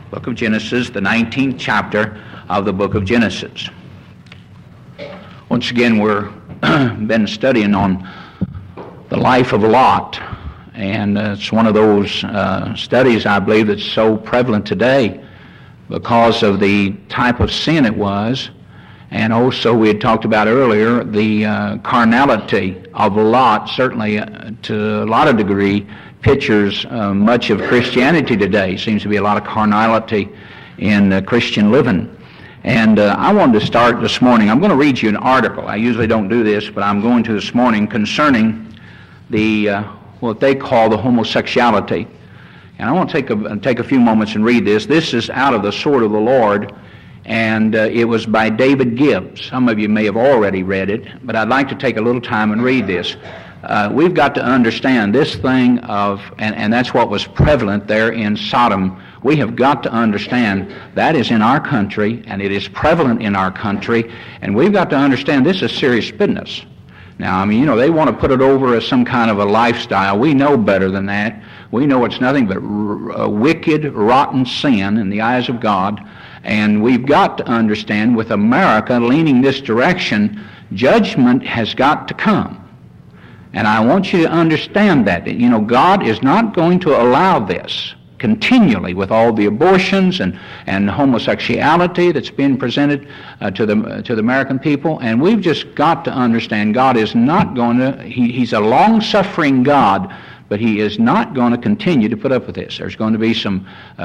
Book of Genesis, the 19th chapter of the book of Genesis. Once again, we're been studying on the life of Lot, and it's one of those studies, I believe, that's so prevalent today because of the type of sin it was, and also we had talked about earlier the carnality of Lot, certainly to a lot of degree, pictures much of Christianity today. Seems to be a lot of carnality in Christian living. And I wanted to start this morning. I'm going to read you an article. I usually don't do this, but I'm going to this morning concerning the what they call the homosexuality. And I want to take a few moments and read this. This is out of the Sword of the Lord, and it was by David Gibbs. Some of you may have already read it, but I'd like to take a little time and read this. We've got to understand this thing of, and that's what was prevalent there in Sodom. We have got to understand that is in our country, and it is prevalent in our country, and we've got to understand this is serious business. Now, I mean, they want to put it over as some kind of a lifestyle. We know better than that. We know it's nothing but wicked, rotten sin in the eyes of God, and we've got to understand with America leaning this direction, judgment has got to come. And I want you to understand that, God is not going to allow this continually with all the abortions and homosexuality that's been presented to the American people. And we've just got to understand God is not going to, He's a long-suffering God, but He is not going to continue to put up with this. There's going to be some,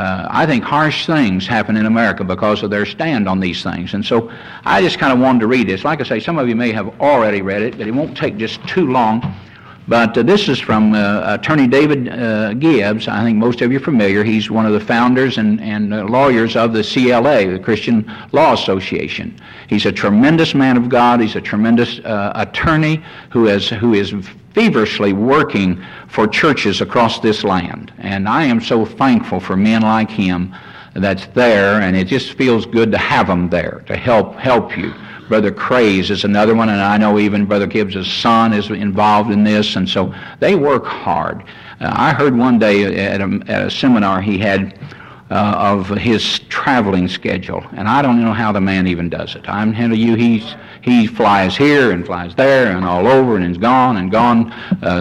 I think, harsh things happen in America because of their stand on these things. And so I just kind of wanted to read this. Like I say, some of you may have already read it, but it won't take just too long. But this is from Attorney David Gibbs. I think most of you are familiar. He's one of the founders and lawyers of the CLA, the Christian Law Association. He's a tremendous man of God. He's a tremendous attorney who is feverishly working for churches across this land. And I am so thankful for men like him that's there, and it just feels good to have them there to help you. Brother Craze is another one, and I know even Brother Gibbs' son is involved in this, and so they work hard. I heard one day at a seminar he had of his traveling schedule, and I don't know how the man even does it. I'm telling you, he flies here and flies there and all over and is gone,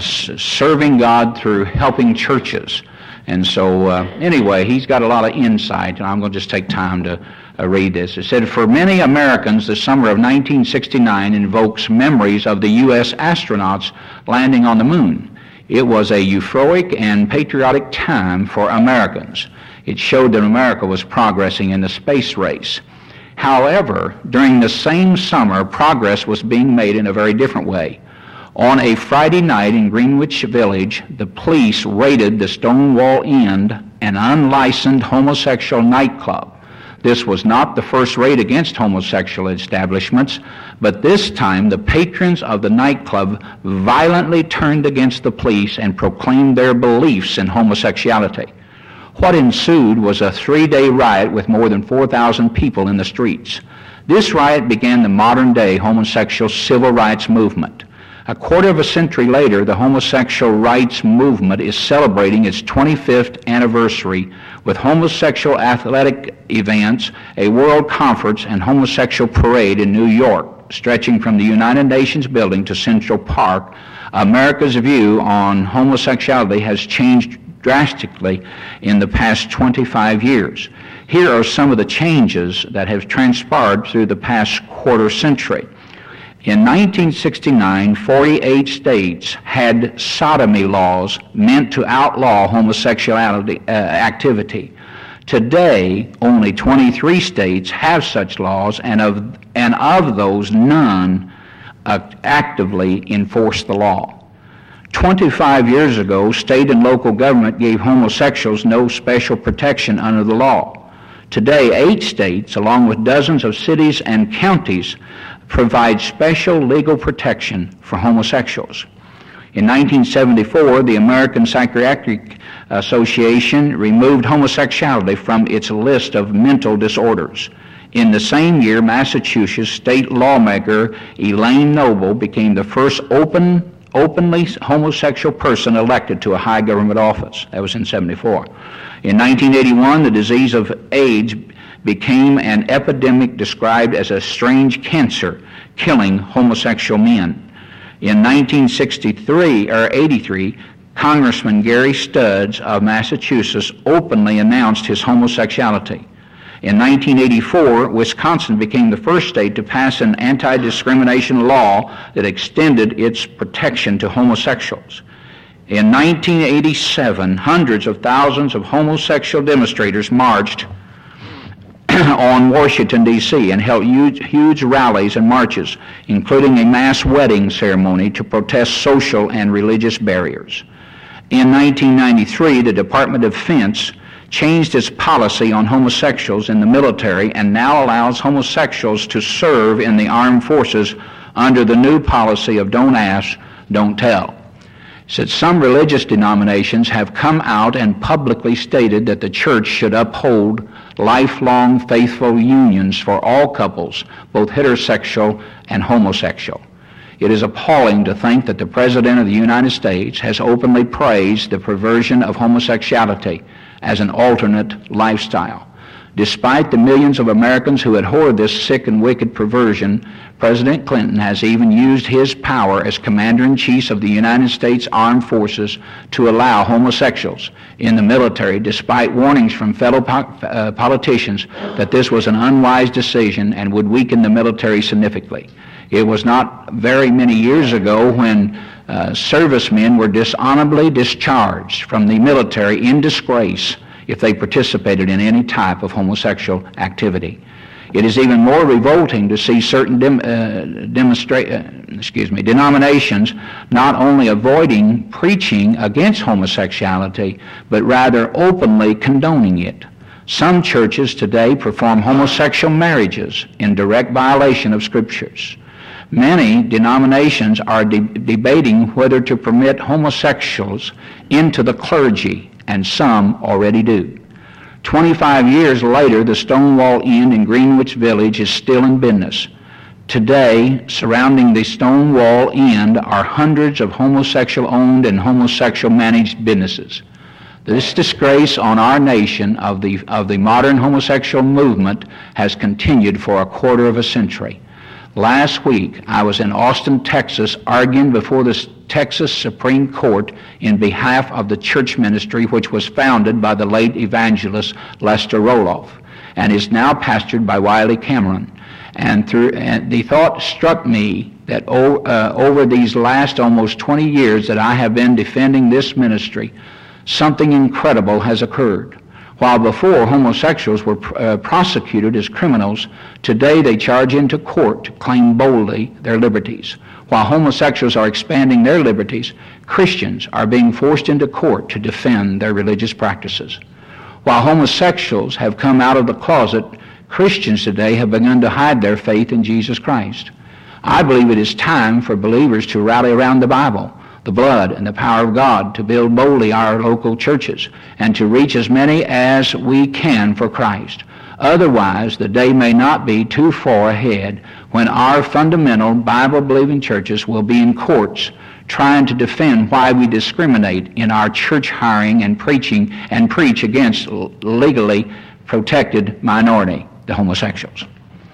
serving God through helping churches. And so anyway, he's got a lot of insight, and I'm going to just take time to read this. It said, for many Americans, the summer of 1969 invokes memories of the U.S. astronauts landing on the moon. It was a euphoric and patriotic time for Americans. It showed that America was progressing in the space race. However, during the same summer, progress was being made in a very different way. On a Friday night in Greenwich Village, the police raided the Stonewall Inn, an unlicensed homosexual nightclub. This was not the first raid against homosexual establishments, but this time the patrons of the nightclub violently turned against the police and proclaimed their beliefs in homosexuality. What ensued was a 3-day riot with more than 4,000 people in the streets. This riot began the modern-day homosexual civil rights movement. A quarter of a century later, the homosexual rights movement is celebrating its 25th anniversary with homosexual athletic events, a world conference, and homosexual parade in New York, stretching from the United Nations building to Central Park. America's view on homosexuality has changed drastically in the past 25 years. Here are some of the changes that have transpired through the past quarter century. In 1969, 48 states had sodomy laws meant to outlaw homosexuality activity. Today, only 23 states have such laws, and of those, none actively enforce the law. 25 years ago, state and local government gave homosexuals no special protection under the law. Today, 8 states, along with dozens of cities and counties, provide special legal protection for homosexuals. In 1974, the American Psychiatric Association removed homosexuality from its list of mental disorders. In the same year, Massachusetts state lawmaker Elaine Noble became the first open openly homosexual person elected to a high government office. That was in 74. In 1981, the disease of AIDS became an epidemic described as a strange cancer killing homosexual men. In 1983, Congressman Gary Studs of Massachusetts openly announced his homosexuality. In 1984, Wisconsin became the first state to pass an anti-discrimination law that extended its protection to homosexuals. In 1987, hundreds of thousands of homosexual demonstrators marched on Washington, D.C. and held huge rallies and marches, including a mass wedding ceremony to protest social and religious barriers. In 1993, the Department of Defense changed its policy on homosexuals in the military and now allows homosexuals to serve in the armed forces under the new policy of don't ask, don't tell. Said some religious denominations have come out and publicly stated that the church should uphold lifelong faithful unions for all couples, both heterosexual and homosexual. It is appalling to think that the President of the United States has openly praised the perversion of homosexuality as an alternate lifestyle. Despite the millions of Americans who abhor this sick and wicked perversion, President Clinton has even used his power as Commander-in-Chief of the United States Armed Forces to allow homosexuals in the military, despite warnings from fellow politicians that this was an unwise decision and would weaken the military significantly. It was not very many years ago when servicemen were dishonorably discharged from the military in disgrace if they participated in any type of homosexual activity. It is even more revolting to see certain denominations not only avoiding preaching against homosexuality, but rather openly condoning it. Some churches today perform homosexual marriages in direct violation of scriptures. Many denominations are debating whether to permit homosexuals into the clergy, and some already do. 25 years later, the Stonewall Inn in Greenwich Village is still in business. Today, surrounding the Stonewall Inn are hundreds of homosexual-owned and homosexual-managed businesses. This disgrace on our nation of the modern homosexual movement has continued for a quarter of a century. Last week, I was in Austin, Texas, arguing before the Texas Supreme Court in behalf of the church ministry which was founded by the late evangelist Lester Roloff and is now pastored by Wiley Cameron. And the thought struck me that over these last almost 20 years that I have been defending this ministry, something incredible has occurred. While before homosexuals were prosecuted as criminals, today they charge into court to claim boldly their liberties. While homosexuals are expanding their liberties, Christians are being forced into court to defend their religious practices. While homosexuals have come out of the closet, Christians today have begun to hide their faith in Jesus Christ. I believe it is time for believers to rally around the Bible, the blood and the power of God, to build boldly our local churches and to reach as many as we can for Christ. Otherwise, the day may not be too far ahead when our fundamental Bible-believing churches will be in courts trying to defend why we discriminate in our church hiring and preaching and preach against legally protected minority, the homosexuals.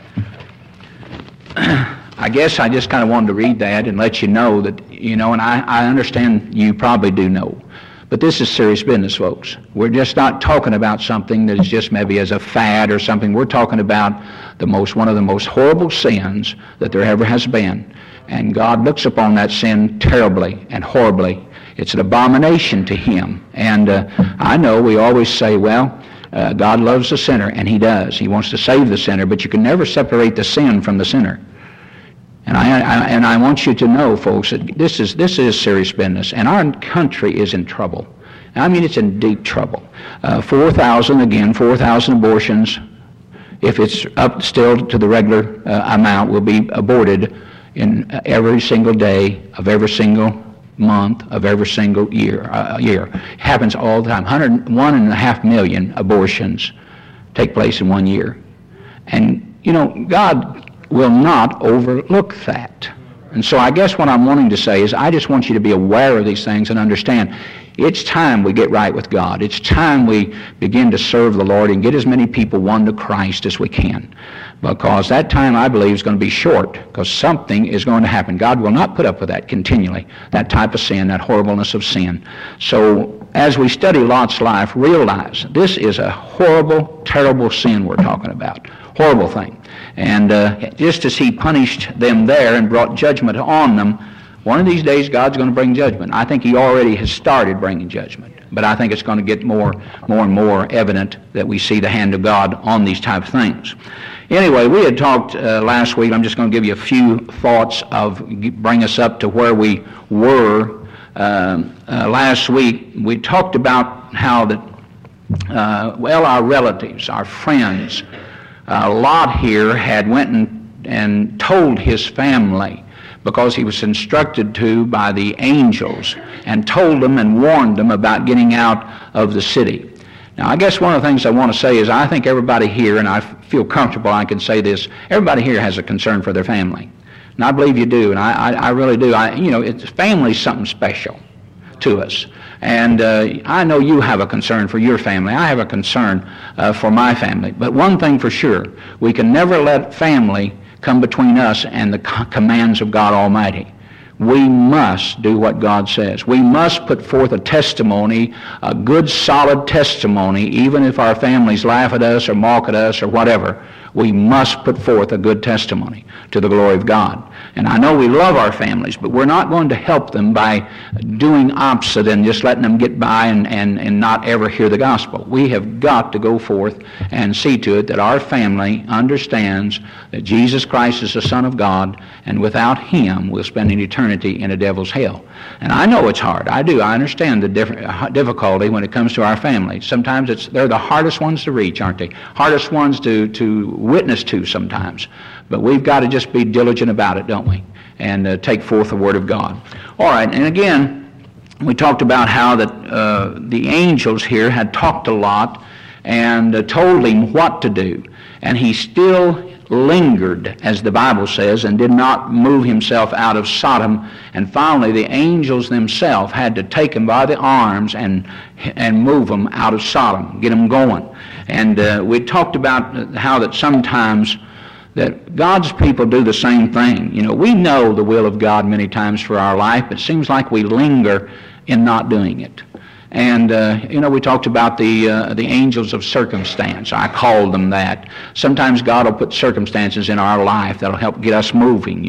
I guess I just kind of wanted to read that and let you know that, and I understand you probably do know, but this is serious business, folks. We're just not talking about something that is just maybe as a fad or something. We're talking about one of the most horrible sins that there ever has been, and God looks upon that sin terribly and horribly. It's an abomination to Him, and I know we always say, well, God loves the sinner, and He does. He wants to save the sinner, but you can never separate the sin from the sinner. And I want you to know, folks, that this is serious business, and our country is in trouble. I mean, it's in deep trouble. 4,000 abortions, if it's up still to the regular amount, will be aborted in every single day of every single month of every single year. It happens all the time. 1.5 million abortions take place in 1 year. And, God will not overlook that. And so I guess what I'm wanting to say is I just want you to be aware of these things and understand it's time we get right with God. It's time we begin to serve the Lord and get as many people won to Christ as we can. Because that time, I believe, is going to be short, because something is going to happen. God will not put up with that continually, that type of sin, that horribleness of sin. So as we study Lot's life, realize this is a horrible, terrible sin we're talking about. Horrible thing. And just as he punished them there and brought judgment on them, one of these days God's going to bring judgment. I think he already has started bringing judgment. But I think it's going to get more and more evident that we see the hand of God on these type of things. Anyway, we had talked last week. I'm just going to give you a few thoughts of bring us up to where we were last week. We talked about how that, our relatives, our friends, Lot here had went and told his family, because he was instructed to by the angels, and told them and warned them about getting out of the city. Now, I guess one of the things I want to say is I think everybody here, and I feel comfortable I can say this, everybody here has a concern for their family. And I believe you do, and I really do. Family's something special to us. And I know you have a concern for your family. I have a concern for my family. But one thing for sure, we can never let family come between us and the commands of God Almighty. We must do what God says. We must put forth a testimony, a good, solid testimony, even if our families laugh at us or mock at us or whatever. We must put forth a good testimony to the glory of God. And I know we love our families, but we're not going to help them by doing opposite and just letting them get by and not ever hear the gospel. We have got to go forth and see to it that our family understands that Jesus Christ is the Son of God, and without him we'll spend an eternity in a devil's hell. And I know it's hard. I do. I understand the difficulty when it comes to our families. Sometimes they're the hardest ones to reach, aren't they? Hardest ones to witness to sometimes. But we've got to just be diligent about it, don't we? And take forth the Word of God. All right, and again, we talked about how that the angels here had talked to Lot and told him what to do. And he still lingered, as the Bible says, and did not move himself out of Sodom. And finally, the angels themselves had to take him by the arms and move him out of Sodom, get him going. And we talked about how that sometimes that God's people do the same thing. You know, we know the will of God many times for our life, but it seems like we linger in not doing it. And, we talked about the angels of circumstance. I called them that. Sometimes God will put circumstances in our life that will help get us moving,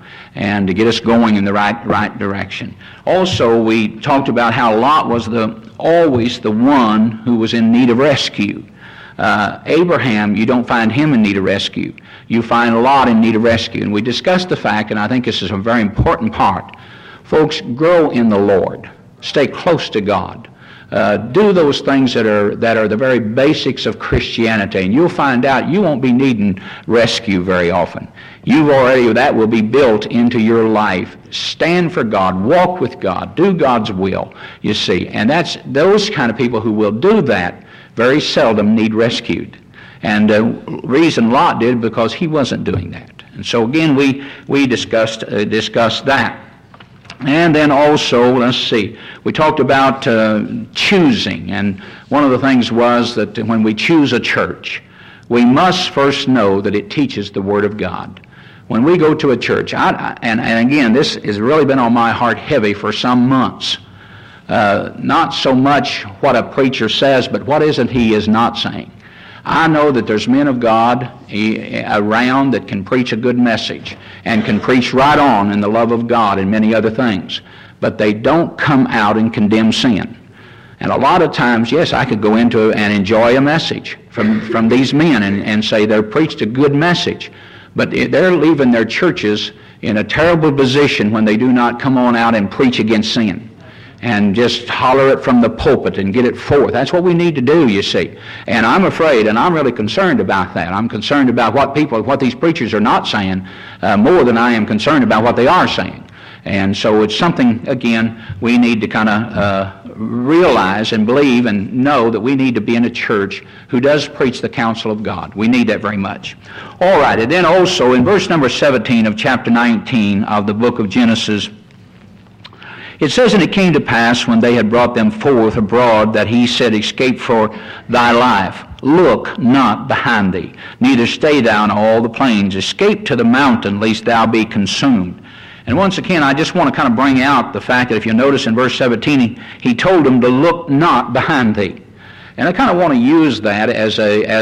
and to get us going in the right direction. Also, we talked about how Lot was always the one who was in need of rescue. Abraham, you don't find him in need of rescue. You find Lot in need of rescue. And we discussed the fact, and I think this is a very important part. Folks, grow in the Lord. Stay close to God. Do those things that are the very basics of Christianity, and you'll find out you won't be needing rescue very often. That will be built into your life. Stand for God, walk with God, do God's will, you see. And that's those kind of people who will do that very seldom need rescued. And the reason Lot did, because he wasn't doing that. And so again, we discussed that. And then also, let's see, we talked about choosing. And one of the things was that when we choose a church, we must first know that it teaches the Word of God. When we go to a church, and again, this has really been on my heart heavy for some months. Not so much what a preacher says, but what is it he is not saying. I know that there's men of God around that can preach a good message and can preach right on in the love of God and many other things, but they don't come out and condemn sin. And a lot of times, yes, I could go into and enjoy a message from these men and say they've preached a good message, but they're leaving their churches in a terrible position when they do not come on out and preach against sin and just holler it from the pulpit and get it forth. That's what we need to do, you see. And I'm afraid, and I'm really concerned about that. I'm concerned about what these preachers are not saying more than I am concerned about what they are saying. And so it's something, again, we need to kind of realize and believe and know that we need to be in a church who does preach the counsel of God. We need that very much. All right, and then also in verse number 17 of chapter 19 of the book of Genesis, it says, "And it came to pass, when they had brought them forth abroad, that he said, Escape for thy life. Look not behind thee, neither stay thou in all the plains. Escape to the mountain, lest thou be consumed." And once again, I just want to kind of bring out the fact that if you notice in verse 17, he told them to look not behind thee. And I kind of want to use that as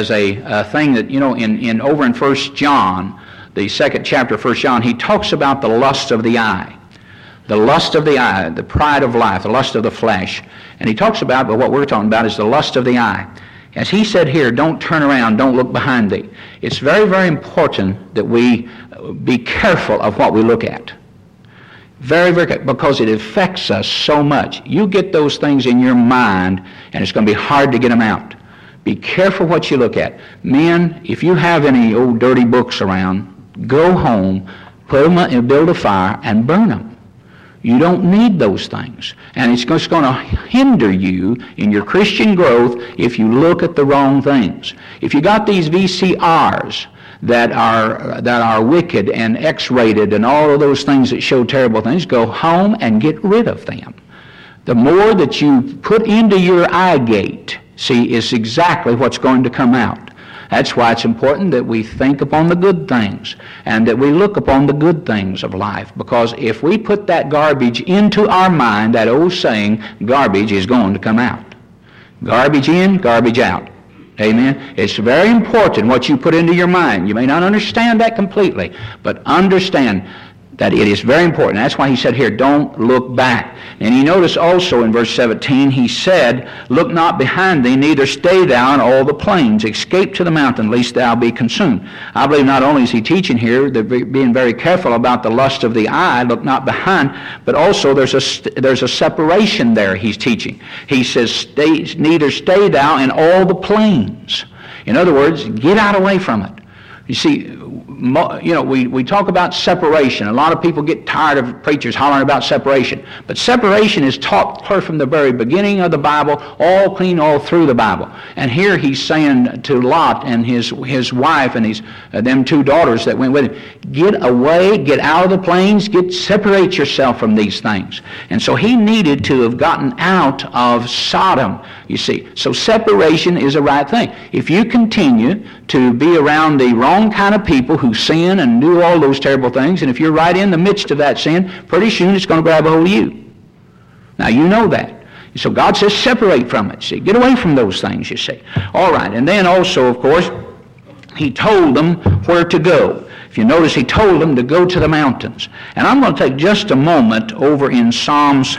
a thing that, you know, in over in 1 John, the second chapter of 1 John, he talks about the lust of the eye. The lust of the eye, the pride of life, the lust of the flesh. And he talks about, but what we're talking about is the lust of the eye. As he said here, don't turn around, don't look behind thee. It's very, very important that we be careful of what we look at. Very, very good, because it affects us so much. You get those things in your mind, and it's going to be hard to get them out. Be careful what you look at. Men, if you have any old dirty books around, go home, put them in, build a fire, and burn them. You don't need those things. And it's just going to hinder you in your Christian growth if you look at the wrong things. If you got these VCRs that are wicked and X-rated and all of those things that show terrible things, go home and get rid of them. The more that you put into your eye gate, see, is exactly what's going to come out. That's why it's important that we think upon the good things and that we look upon the good things of life, because if we put that garbage into our mind, that old saying, garbage is going to come out. Garbage in, garbage out. Amen. It's very important what you put into your mind. You may not understand that completely, but understand that it is very important. That's why he said here, don't look back. And you notice also in verse 17, he said, look not behind thee, neither stay thou in all the plains. Escape to the mountain, lest thou be consumed. I believe not only is he teaching here, that being very careful about the lust of the eye, look not behind, but also there's a separation there he's teaching. He says, neither stay thou in all the plains. In other words, get out away from it. You see, we talk about separation. A lot of people get tired of preachers hollering about separation. But separation is taught clear from the very beginning of the Bible, all clean all through the Bible. And here he's saying to Lot and his wife and them two daughters that went with him, get away, get out of the plains, separate yourself from these things. And so he needed to have gotten out of Sodom, you see. So separation is a right thing. If you continue to be around the wrong kind of people who sin and do all those terrible things, and if you're right in the midst of that sin, pretty soon it's going to grab a hold of you. Now you know that. So God says separate from it, see. Get away from those things, you see. All right, and then also, of course, he told them where to go. If you notice, he told them to go to the mountains. And I'm going to take just a moment over in Psalms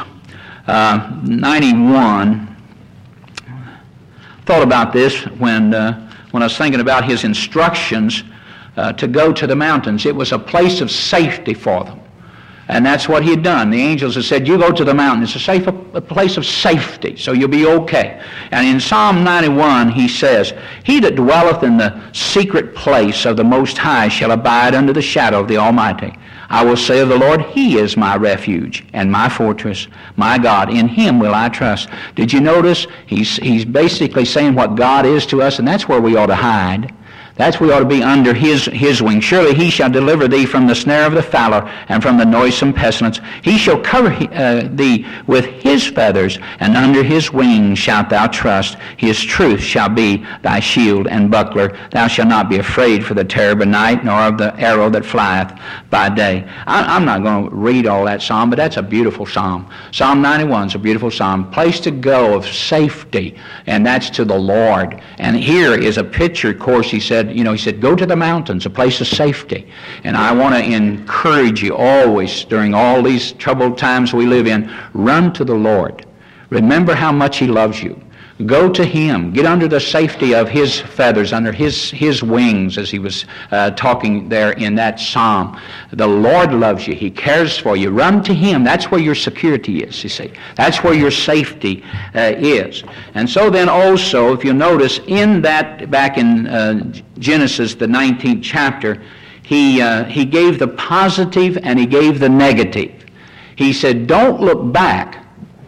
91. Thought about this when I was thinking about his instructions to go to the mountains. It was a place of safety for them. And that's what he had done. The angels had said, you go to the mountain. It's a place of safety, so you'll be okay. And in Psalm 91, he says, he that dwelleth in the secret place of the Most High shall abide under the shadow of the Almighty. I will say of the Lord, he is my refuge and my fortress, my God. In him will I trust. Did you notice? He's basically saying what God is to us, and that's where we ought to hide. That's where we ought to be under his wing. Surely he shall deliver thee from the snare of the fowler and from the noisome pestilence. He shall cover thee with his feathers, and under his wings shalt thou trust. His truth shall be thy shield and buckler. Thou shalt not be afraid for the terror by night, nor of the arrow that flieth by day. I'm not going to read all that psalm, but that's a beautiful psalm. Psalm 91 is a beautiful psalm. Place to go of safety, and that's to the Lord. And here is a picture, of course, he said, go to the mountains, a place of safety. And I want to encourage you always, during all these troubled times we live in, run to the Lord. Remember how much he loves you. Go to him. Get under the safety of his feathers, under his wings, as he was talking there in that psalm. The Lord loves you. He cares for you. Run to him. That's where your security is, you see. That's where your safety is. And so then also, if you notice, in that, back in Genesis, the 19th chapter, he gave the positive and he gave the negative. He said, don't look back,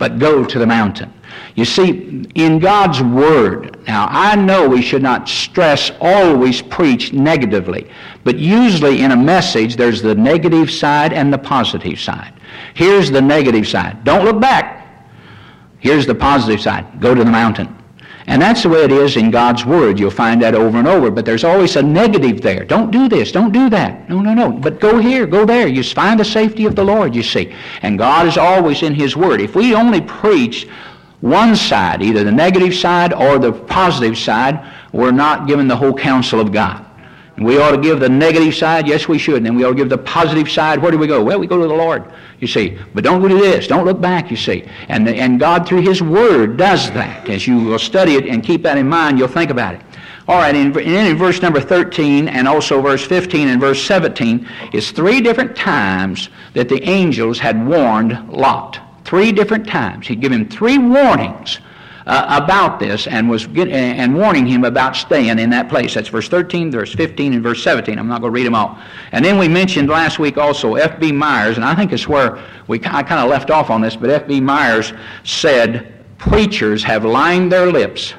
but go to the mountain. You see, in God's Word, now I know we should not always preach negatively, but usually in a message there's the negative side and the positive side. Here's the negative side. Don't look back. Here's the positive side. Go to the mountain. And that's the way it is in God's Word. You'll find that over and over. But there's always a negative there. Don't do this. Don't do that. No. But go here. Go there. You find the safety of the Lord, you see. And God is always in His Word. If we only preach one side, either the negative side or the positive side, we're not giving the whole counsel of God. We ought to give the negative side, yes we should, and then we ought to give the positive side. Where do we go? Well, we go to the Lord, you see. But don't do this, don't look back, you see. And God through His Word does that. As you will study it and keep that in mind, you'll think about it. All right, in verse number 13 and also verse 15 and verse 17 is 3 different times that the angels had warned Lot. 3 different times. He'd given 3 warnings about this and warning him about staying in that place. That's verse 13, verse 15, and verse 17. I'm not going to read them all. And then we mentioned last week also F.B. Myers, and I think it's where I kind of left off on this, but F.B. Myers said, preachers have lined their lips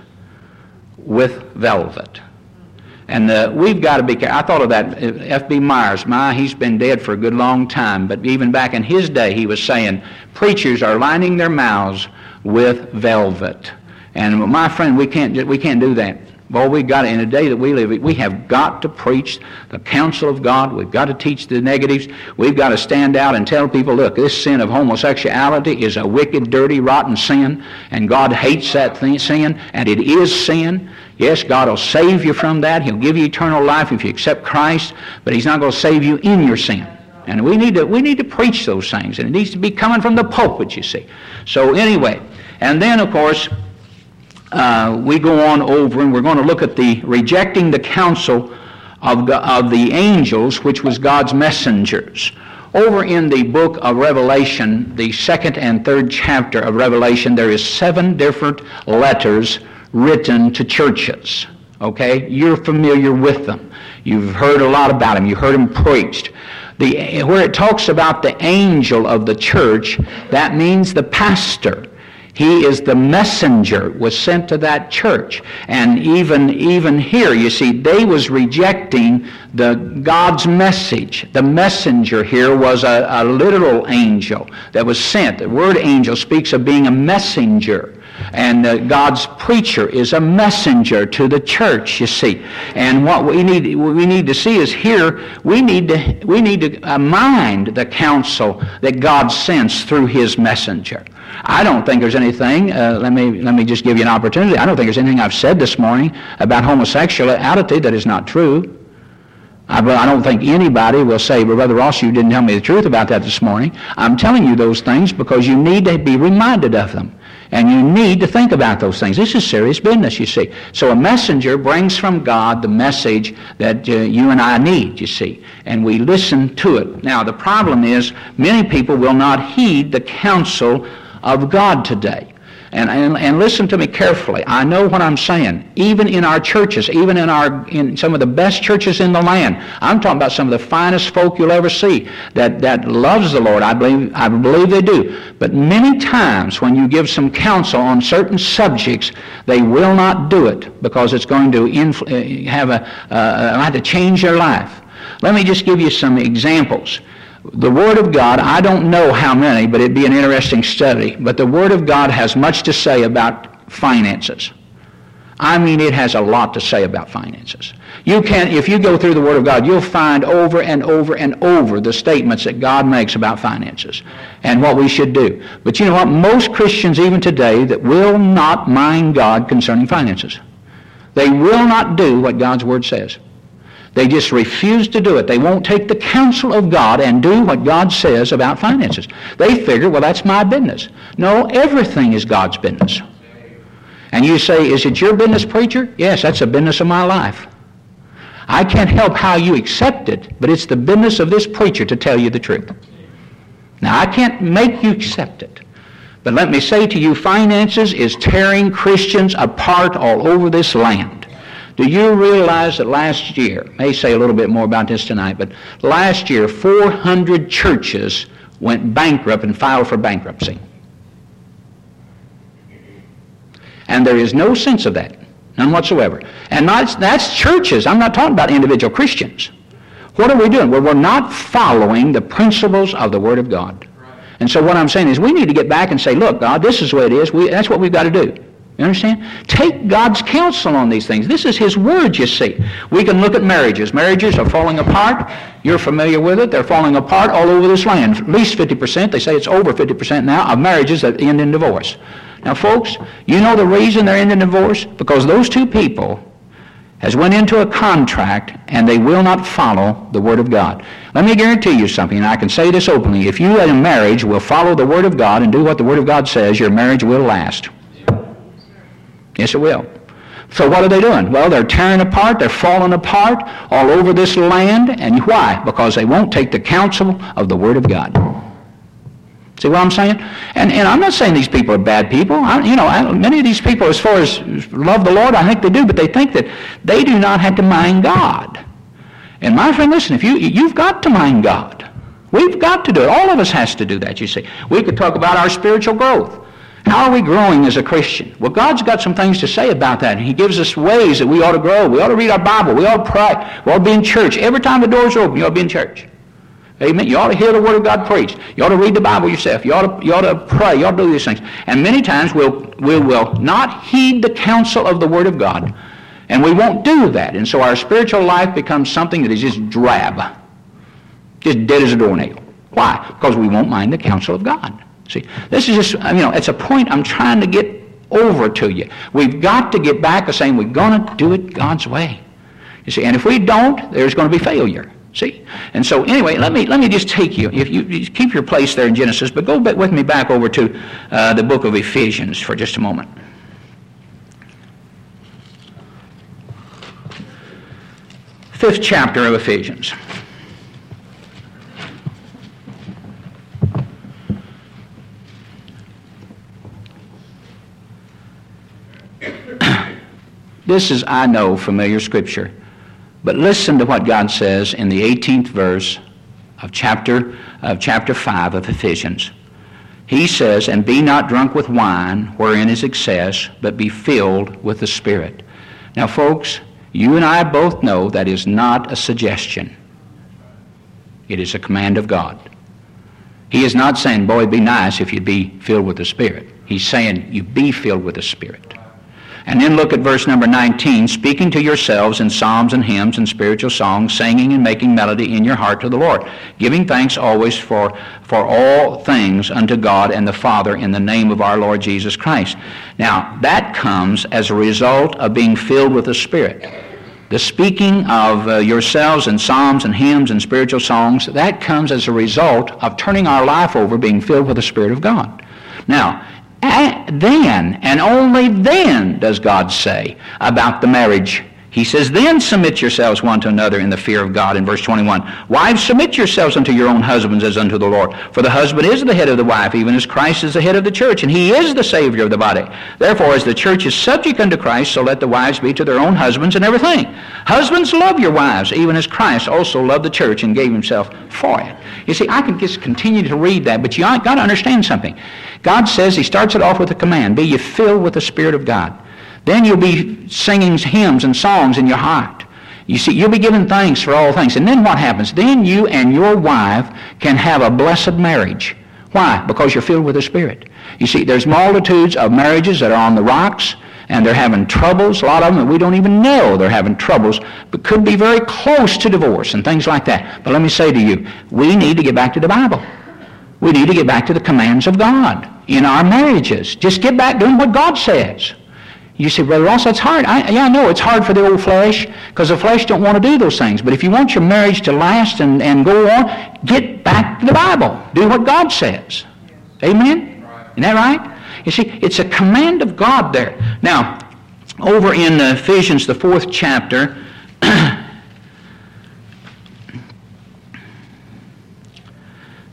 with velvet. And we've got to be careful. I thought of that, F.B. Myers. He's been dead for a good long time, but even back in his day he was saying, preachers are lining their mouths with velvet. And my friend, we can't do that. Boy, we've got to, in the day that we live, we have got to preach the counsel of God. We've got to teach the negatives. We've got to stand out and tell people, look, this sin of homosexuality is a wicked, dirty, rotten sin, and God hates that sin, and it is sin. Yes, God will save you from that. He'll give you eternal life if you accept Christ, but He's not going to save you in your sin. And we need to preach those things, and it needs to be coming from the pulpit, you see. So anyway, and then, of course, we go on over, and we're going to look at the rejecting the counsel of the angels, which was God's messengers. Over in the book of Revelation, the 2nd and 3rd chapter of Revelation, there is 7 different letters written to churches. Okay? You're familiar with them. You've heard a lot about them. You've heard them preached. Where it talks about the angel of the church, that means the pastor. He is the messenger, was sent to that church. And even here, you see, they was rejecting God's message. The messenger here was a literal angel that was sent. The word angel speaks of being a messenger. And God's preacher is a messenger to the church, you see. And what we need to see is here, we need to mind the counsel that God sends through His messenger. I don't think there's anything, let me just give you an opportunity. I don't think there's anything I've said this morning about homosexuality that is not true. I don't think anybody will say, well, Brother Ross, you didn't tell me the truth about that this morning. I'm telling you those things because you need to be reminded of them. And you need to think about those things. This is serious business, you see. So a messenger brings from God the message that you and I need, you see. And we listen to it. Now, the problem is many people will not heed the counsel of God today. And listen to me carefully. I know what I'm saying. Even in our churches, even in some of the best churches in the land, I'm talking about some of the finest folk you'll ever see that loves the Lord. I believe they do. But many times when you give some counsel on certain subjects, they will not do it because it's going to have to change their life. Let me just give you some examples. The Word of God, I don't know how many, but it'd be an interesting study, but the Word of God has much to say about finances. I mean, it has a lot to say about finances. If you go through the Word of God, you'll find over and over and over the statements that God makes about finances and what we should do. But you know what? Most Christians even today that will not mind God concerning finances. They will not do what God's Word says. They just refuse to do it. They won't take the counsel of God and do what God says about finances. They figure, well, that's my business. No, everything is God's business. And you say, is it your business, preacher? Yes, that's the business of my life. I can't help how you accept it, but it's the business of this preacher to tell you the truth. Now, I can't make you accept it. But let me say to you, finances is tearing Christians apart all over this land. Do you realize that last year, I may say a little bit more about this tonight, but last year 400 churches went bankrupt and filed for bankruptcy. And there is no sense of that. None whatsoever. And that's churches. I'm not talking about individual Christians. What are we doing? Well, we're not following the principles of the Word of God. And so what I'm saying is we need to get back and say, look, God, this is the way it is. That's what we've got to do. You understand? Take God's counsel on these things. This is His Word, you see. We can look at marriages. Marriages are falling apart. You're familiar with it. They're falling apart all over this land. At least 50%. They say it's over 50% now of marriages that end in divorce. Now, folks, you know the reason they're ending divorce? Because those two people has went into a contract and they will not follow the Word of God. Let me guarantee you something, and I can say this openly. If you in a marriage will follow the Word of God and do what the Word of God says, your marriage will last. Yes, it will. So what are they doing? Well, they're tearing apart, they're falling apart all over this land. And why? Because they won't take the counsel of the Word of God. See what I'm saying? And I'm not saying these people are bad people. Many of these people, as far as love the Lord, I think they do, but they think that they do not have to mind God. And my friend, listen, if you've got to mind God. We've got to do it. All of us has to do that, you see. We could talk about our spiritual growth. How are we growing as a Christian? Well, God's got some things to say about that. He gives us ways that we ought to grow. We ought to read our Bible. We ought to pray. We ought to be in church. Every time the doors are open, you ought to be in church. Amen. You ought to hear the Word of God preached. You ought to read the Bible yourself. You ought to pray. You ought to do these things. And many times we will not heed the counsel of the Word of God. And we won't do that. And so our spiritual life becomes something that is just drab. Just dead as a doornail. Why? Because we won't mind the counsel of God. See, this is just, it's a point I'm trying to get over to you. We've got to get back to saying we're going to do it God's way. You see, and if we don't, there's going to be failure. See? And so anyway, let me just take you, if you keep your place there in Genesis, but go with me back over to the book of Ephesians for just a moment. Fifth chapter of Ephesians. This is, I know, familiar scripture. But listen to what God says in the 18th verse of chapter 5 of Ephesians. He says, "And be not drunk with wine, wherein is excess, but be filled with the Spirit." Now, folks, you and I both know that is not a suggestion. It is a command of God. He is not saying, boy, it'd be nice if you'd be filled with the Spirit. He's saying, you be filled with the Spirit. And then look at verse number 19, "Speaking to yourselves in psalms and hymns and spiritual songs, singing and making melody in your heart to the Lord, giving thanks always for all things unto God and the Father in the name of our Lord Jesus Christ." Now, that comes as a result of being filled with the Spirit. The speaking of yourselves in psalms and hymns and spiritual songs, that comes as a result of turning our life over, being filled with the Spirit of God. Now, then, and only then, does God say about the marriage. He says, "Then submit yourselves one to another in the fear of God," in verse 21. "Wives, submit yourselves unto your own husbands as unto the Lord. For the husband is the head of the wife, even as Christ is the head of the church, and he is the Savior of the body. Therefore, as the church is subject unto Christ, so let the wives be to their own husbands in everything. Husbands, love your wives, even as Christ also loved the church and gave himself for it." You see, I can just continue to read that, but you got to understand something. God says, He starts it off with a command, "Be ye filled with the Spirit of God." Then you'll be singing hymns and songs in your heart. You see, you'll be giving thanks for all things. And then what happens? Then you and your wife can have a blessed marriage. Why? Because you're filled with the Spirit. You see, there's multitudes of marriages that are on the rocks, and they're having troubles. A lot of them that we don't even know they're having troubles, but could be very close to divorce and things like that. But let me say to you, we need to get back to the Bible. We need to get back to the commands of God in our marriages. Just get back doing what God says. You say, "Brother Ross, that's hard." I know it's hard for the old flesh, because the flesh don't want to do those things. But if you want your marriage to last and go on, get back to the Bible. Do what God says. Amen? Isn't that right? You see, it's a command of God there. Now, over in Ephesians, the 4th chapter,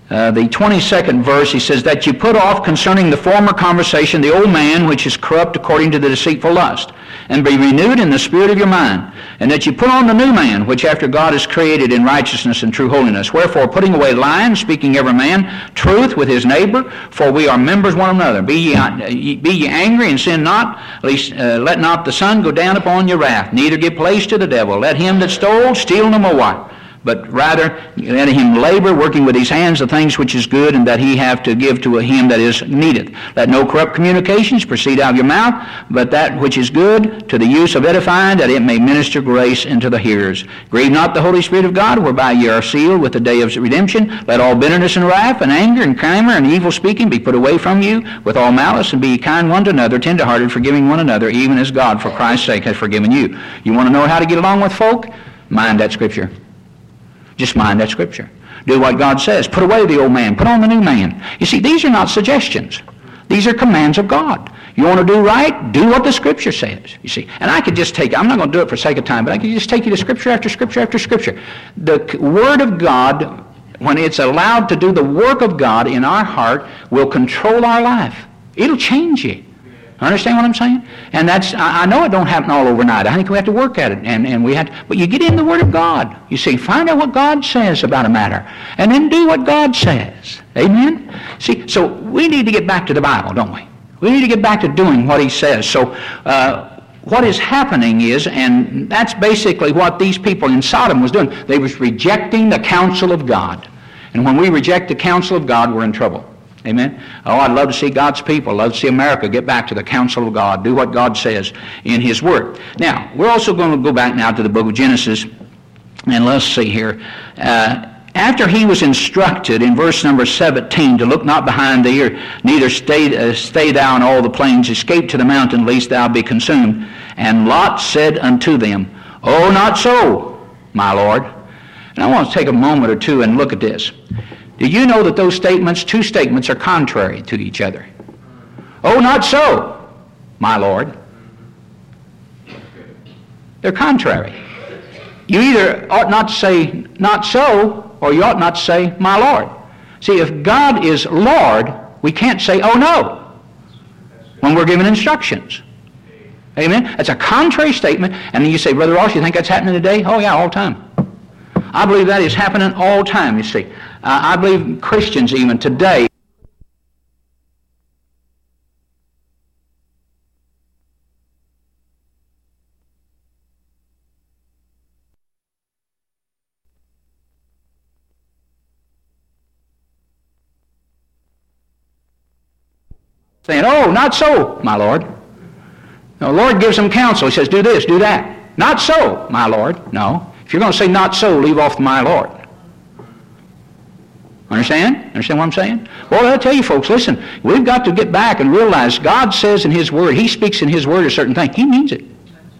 the 22nd verse, he says, that you put off concerning the former conversation the old man which is corrupt according to the deceitful lust, and be renewed in the spirit of your mind, and that you put on the new man, which after God is created in righteousness and true holiness. Wherefore, putting away lying, speaking every man truth with his neighbor, for we are members one of another. Be ye angry and sin not, lest, let not the sun go down upon your wrath, neither give place to the devil. Let him that stole steal no more, but rather let him labor, working with his hands the things which is good, and that he have to give to him that is needed. Let no corrupt communications proceed out of your mouth, but that which is good to the use of edifying, that it may minister grace unto the hearers. Grieve not the Holy Spirit of God, whereby ye are sealed with the day of redemption. Let all bitterness and wrath and anger and clamor and evil speaking be put away from you with all malice, and be ye kind one to another, tenderhearted, forgiving one another, even as God for Christ's sake has forgiven you. You want to know how to get along with folk? Mind that Scripture. Just mind that Scripture. Do what God says. Put away the old man. Put on the new man. You see, these are not suggestions. These are commands of God. You want to do right? Do what the Scripture says. You see, and I could just take, I'm not going to do it for sake of time, but I could just take you to Scripture after Scripture after Scripture. The Word of God, when it's allowed to do the work of God in our heart, will control our life. It'll change you. Understand what I'm saying? And that's, I know it don't happen all overnight. I think we have to work at it, and we have to, but you get in the Word of God. You see, find out what God says about a matter, and then do what God says. Amen? See, so we need to get back to the Bible, don't we? We need to get back to doing what He says. So what is happening is, and that's basically what these people in Sodom was doing, they was rejecting the counsel of God. And when we reject the counsel of God, we're in trouble. Amen? Oh, I'd love to see God's people. I'd love to see America get back to the counsel of God, do what God says in His Word. Now, we're also going to go back now to the book of Genesis, and let's see here. After he was instructed in verse number 17 to look not behind thee, or neither stay thou in all the plains, escape to the mountain, lest thou be consumed. And Lot said unto them, Oh, not so, my Lord. And I want to take a moment or two and look at this. Do you know that those statements, two statements, are contrary to each other? Oh, not so, my Lord. They're contrary. You either ought not to say, not so, or you ought not to say, my Lord. See, if God is Lord, we can't say, oh, no, when we're given instructions. Amen? That's a contrary statement. And then you say, Brother Ross, you think that's happening today? Oh, yeah, all the time. I believe that is happening all the time, you see. I believe Christians even today saying, oh, not so, my Lord. The Lord gives them counsel. He says, do this, do that. Not so, my Lord. No. If you're going to say not so, leave off the my Lord. Understand? Understand what I'm saying? Well, I'll tell you folks, listen, we've got to get back and realize God says in His Word, He speaks in His Word a certain thing. He means it.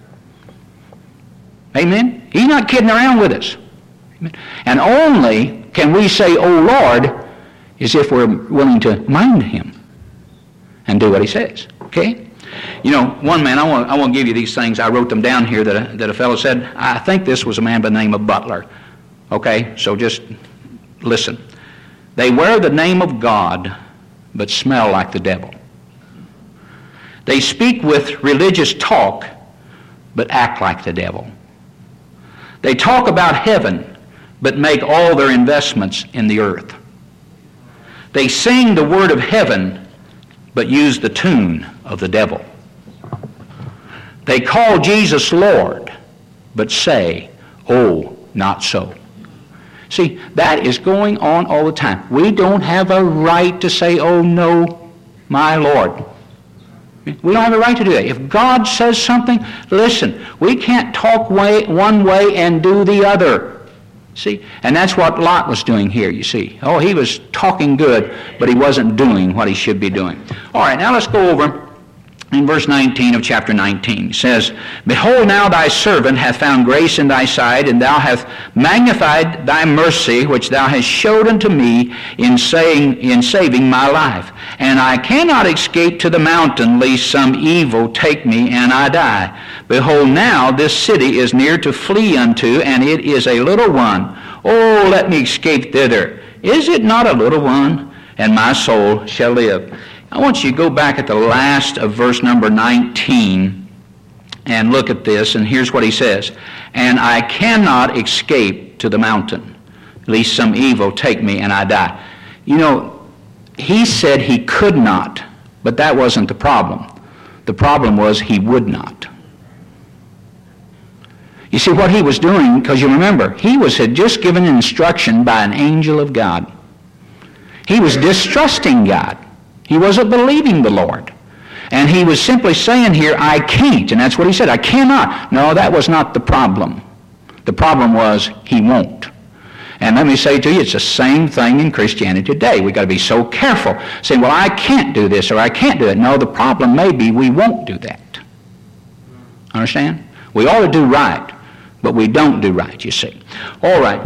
Amen? He's not kidding around with us. Amen? And only can we say, oh Lord, is if we're willing to mind Him and do what He says. Okay? You know, one man, I want to give you these things. I wrote them down here that a fellow said. I think this was a man by the name of Butler. Okay? So just listen. They wear the name of God, but smell like the devil. They speak with religious talk, but act like the devil. They talk about heaven, but make all their investments in the earth. They sing the word of heaven, but use the tune of the devil. They call Jesus Lord, but say, oh, not so. See, that is going on all the time. We don't have a right to say, oh, no, my Lord. We don't have a right to do that. If God says something, listen, we can't talk one way and do the other. See? And that's what Lot was doing here, you see. Oh, he was talking good, but he wasn't doing what he should be doing. All right, now let's go over in verse 19 of chapter 19. It says, Behold, now thy servant hath found grace in thy sight, and thou hast magnified thy mercy, which thou hast showed unto me in saving my life. And I cannot escape to the mountain, lest some evil take me, and I die. Behold, now this city is near to flee unto, and it is a little one. Oh, let me escape thither, Is it not a little one, and my soul shall live? I want you to go back at the last of verse number 19 and look at this, and here's what he says. And I cannot escape to the mountain, lest some evil take me and I die. You know, he said he could not, but that wasn't the problem. The problem was he would not. You see what he was doing, because you remember, he had just given instruction by an angel of God. He was distrusting God. He wasn't believing the Lord. And he was simply saying here, I can't. And that's what he said, I cannot. No, that was not the problem. The problem was he won't. And let me say to you, it's the same thing in Christianity today. We've got to be so careful. Saying, well, I can't do this or I can't do that. No, the problem may be we won't do that. Understand? We ought to do right, but we don't do right, you see. All right.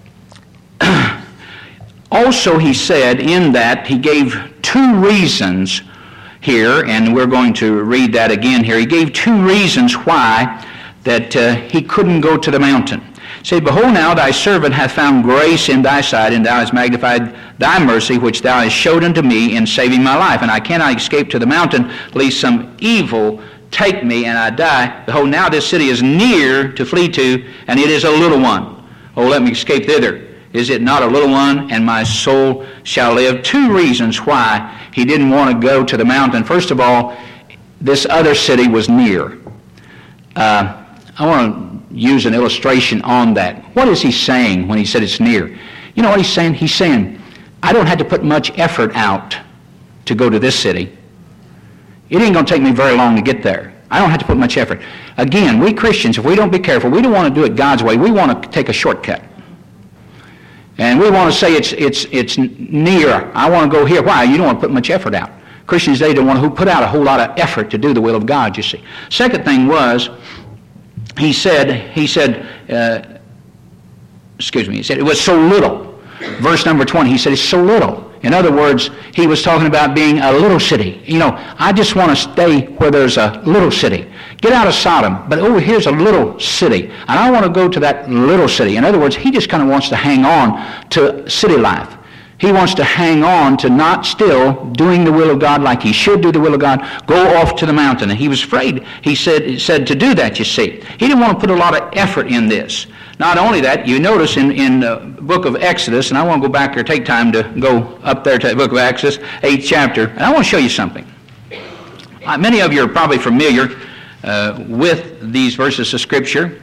Also, he said in that, he gave two reasons here, and we're going to read that again here. He gave two reasons why that he couldn't go to the mountain. He said, behold, now thy servant hath found grace in thy sight, and thou hast magnified thy mercy, which thou hast showed unto me in saving my life. And I cannot escape to the mountain, lest some evil take me and I die. Behold, now this city is near to flee to, and it is a little one. Oh, let me escape thither. Is it not a little one, and my soul shall live? Two reasons why he didn't want to go to the mountain. First of all, this other city was near. I want to use an illustration on that. What is he saying when he said it's near? You know what he's saying? He's saying, I don't have to put much effort out to go to this city. It ain't going to take me very long to get there. I don't have to put much effort. Again, we Christians, if we don't be careful, we don't want to do it God's way. We want to take a shortcut. And we want to say it's near. I want to go here. Why? You don't want to put much effort out. Christians today don't want to put out a whole lot of effort to do the will of God, you see. Second thing was, he said, it was so little. Verse number 20, he said, it's so little. In other words, he was talking about being a little city. You know, I just want to stay where there's a little city. Get out of Sodom, but over here's a little city. And I want to go to that little city. In other words, he just kind of wants to hang on to city life. He wants to hang on to not still doing the will of God like he should do the will of God, go off to the mountain. And he was afraid, he said to do that, you see. He didn't want to put a lot of effort in this. Not only that, you notice in the book of Exodus, and I want to go back there, take time to go up there to the book of Exodus, 8th chapter, and I want to show you something. Many of you are probably familiar with these verses of Scripture.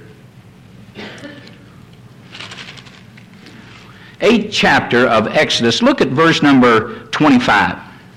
8th chapter of Exodus, look at verse number 25.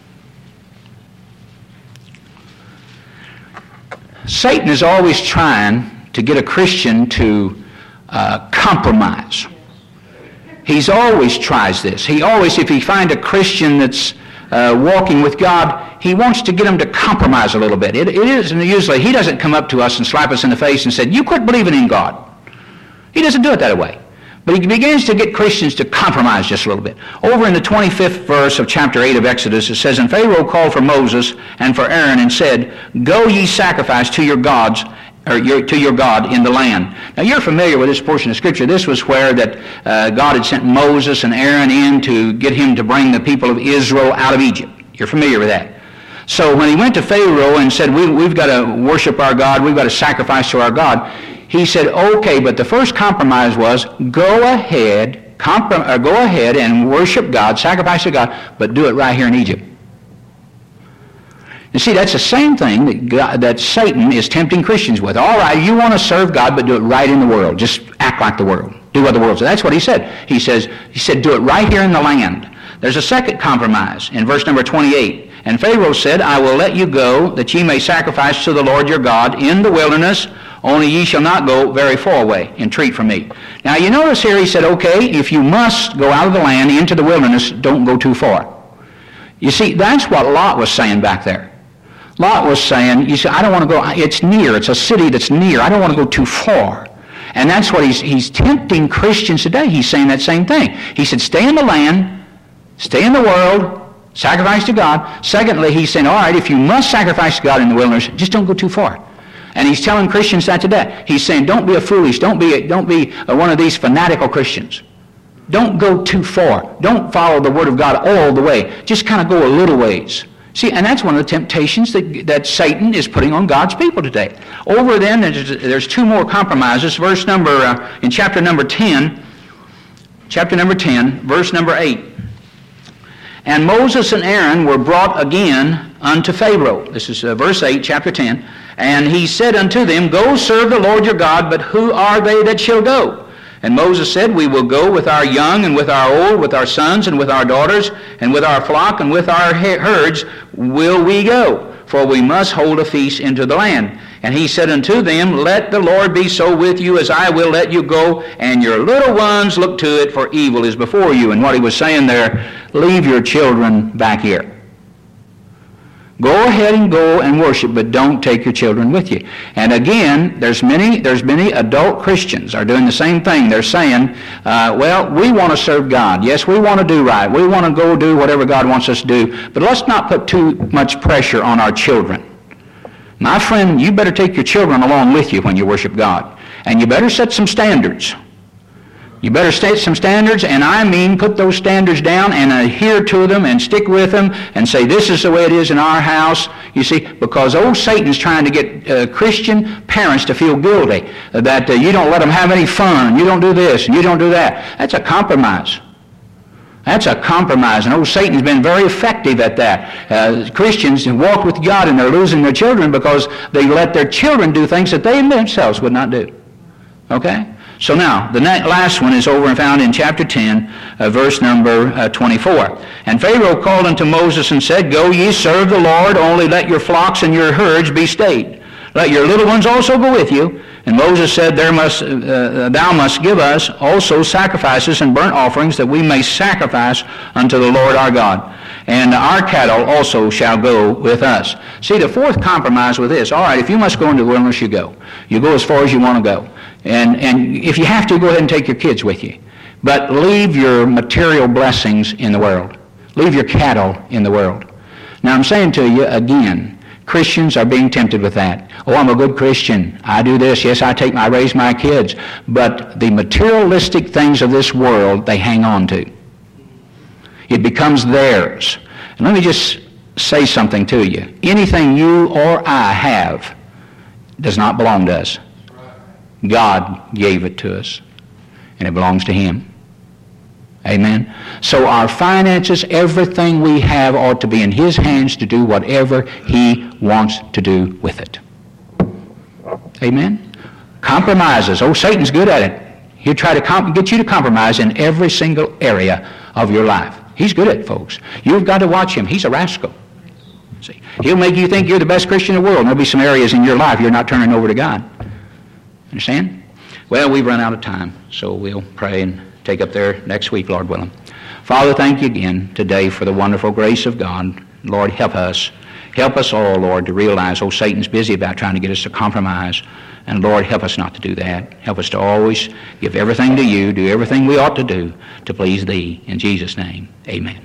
Satan is always trying to get a Christian to compromise. He's always tries this. He always, if he finds a Christian that's walking with God, he wants to get them to compromise a little bit. It isn't usually, he doesn't come up to us and slap us in the face and say, you quit believing in God. He doesn't do it that way. But he begins to get Christians to compromise just a little bit. Over in the 25th verse of chapter 8 of Exodus, it says, and Pharaoh called for Moses and for Aaron and said, go ye sacrifice to your gods, or to your God in the land. Now you're familiar with this portion of Scripture. This was where that God had sent Moses and Aaron in to get him to bring the people of Israel out of Egypt. You're familiar with that. So when he went to Pharaoh and said, we've got to worship our God, we've got to sacrifice to our God, he said, okay, but the first compromise was, go ahead and worship God, sacrifice to God, but do it right here in Egypt. You see, that's the same thing that Satan is tempting Christians with. All right, you want to serve God, but do it right in the world. Just act like the world. Do what the world says. That's what he said. He said, do it right here in the land. There's a second compromise in verse number 28. And Pharaoh said, I will let you go, that ye may sacrifice to the Lord your God in the wilderness, only ye shall not go very far away. Entreat from me. Now you notice here he said, okay, if you must go out of the land into the wilderness, don't go too far. You see, that's what Lot was saying back there. Lot was saying, you see, I don't want to go, it's near, it's a city that's near, I don't want to go too far. And that's what he's tempting Christians today. He's saying that same thing. He said, stay in the land, stay in the world, sacrifice to God. Secondly, he's saying, all right, if you must sacrifice to God in the wilderness, just don't go too far. And he's telling Christians that today. He's saying, don't be a foolish, don't be one of these fanatical Christians. Don't go too far. Don't follow the Word of God all the way. Just kind of go a little ways. See, and that's one of the temptations that Satan is putting on God's people today. Over then, there's two more compromises. In chapter number 10, verse number 8. And Moses and Aaron were brought again unto Pharaoh. This is verse 8, chapter 10. And he said unto them, Go serve the Lord your God, but who are they that shall go? And Moses said, We will go with our young and with our old, with our sons and with our daughters, and with our flock and with our herds will we go, for we must hold a feast into the land. And he said unto them, Let the Lord be so with you as I will let you go, and your little ones look to it, for evil is before you. And what he was saying there, leave your children back here. Go ahead and go and worship, but don't take your children with you. And again, there's many adult Christians are doing the same thing. They're saying, well, we want to serve God. Yes, we want to do right. We want to go do whatever God wants us to do. But let's not put too much pressure on our children. My friend, you better take your children along with you when you worship God. And you better set some standards. You better state some standards, and I mean put those standards down and adhere to them and stick with them and say this is the way it is in our house. You see, because old Satan's trying to get Christian parents to feel guilty that you don't let them have any fun, you don't do this, and you don't do that. That's a compromise. That's a compromise, and old Satan's been very effective at that. Christians have walked with God, and they're losing their children because they let their children do things that they themselves would not do. Okay? So now, the last one is over and found in chapter 10, verse number 24. And Pharaoh called unto Moses and said, Go ye serve the Lord, only let your flocks and your herds be stayed. Let your little ones also go with you. And Moses said, Thou must give us also sacrifices and burnt offerings, that we may sacrifice unto the Lord our God. And our cattle also shall go with us. See, the fourth compromise with this, all right, if you must go into the wilderness, you go. You go as far as you want to go. And if you have to, go ahead and take your kids with you. But leave your material blessings in the world. Leave your cattle in the world. Now I'm saying to you again, Christians are being tempted with that. Oh, I'm a good Christian. I do this. Yes, I raise my kids. But the materialistic things of this world, they hang on to. It becomes theirs. And let me just say something to you. Anything you or I have does not belong to us. God gave it to us, and it belongs to Him. Amen? So our finances, everything we have ought to be in His hands to do whatever He wants to do with it. Amen? Compromises. Oh, Satan's good at it. He'll try to get you to compromise in every single area of your life. He's good at it, folks. You've got to watch him. He's a rascal. See, he'll make you think you're the best Christian in the world, and there'll be some areas in your life you're not turning over to God. Understand? Well, we've run out of time, so we'll pray and take up there next week, Lord willing. Father, thank you again today for the wonderful grace of God. Lord, help us. Help us all, Lord, to realize, oh, Satan's busy about trying to get us to compromise. And Lord, help us not to do that. Help us to always give everything to you, do everything we ought to do to please Thee. In Jesus' name, amen.